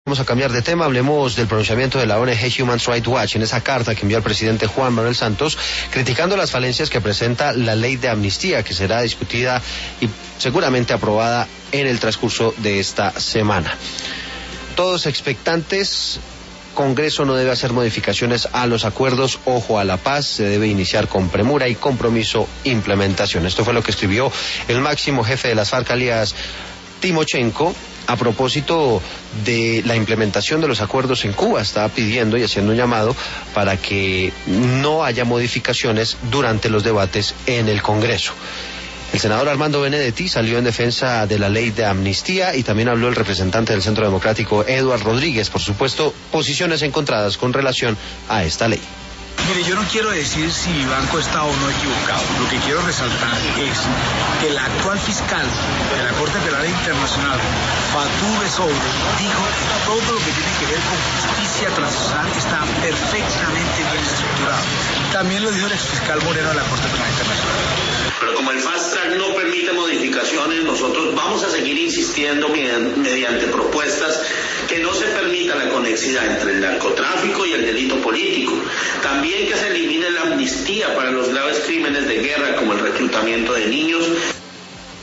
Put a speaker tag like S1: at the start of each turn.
S1: Vamos a cambiar de tema, hablemos del pronunciamiento de la ONG Human Rights Watch en esa carta que envió al presidente Juan Manuel Santos, criticando las falencias que presenta la ley de amnistía, que será discutida y seguramente aprobada en el transcurso de esta semana. Todos expectantes. Congreso no debe hacer modificaciones a los acuerdos, ojo a la paz, se debe iniciar con premura y compromiso implementación. Esto fue lo que escribió el máximo jefe de las FARC, alias Timochenko, a propósito de la implementación de los acuerdos en Cuba. Estaba pidiendo y haciendo un llamado para que no haya modificaciones durante los debates en el Congreso. El senador Armando Benedetti salió en defensa de la ley de amnistía y también habló el representante del Centro Democrático, Eduard Rodríguez. Por supuesto, posiciones encontradas con relación a esta ley.
S2: Mire, yo no quiero decir si Banco está o no equivocado. Lo que quiero resaltar es que el actual fiscal de la Corte Penal Internacional, Fatou Bensouda, dijo que todo lo que tiene que ver con justicia transicional está perfectamente bien estructurado. También lo dijo el exfiscal Moreno de la Corte Penal Internacional.
S3: Pero como el Fast Track no permite modificaciones, nosotros vamos a seguir insistiendo mediante propuestas que no se permita la conexidad entre el narcotráfico y el delito político. También que se elimine la amnistía para los graves crímenes de guerra como el reclutamiento de niños.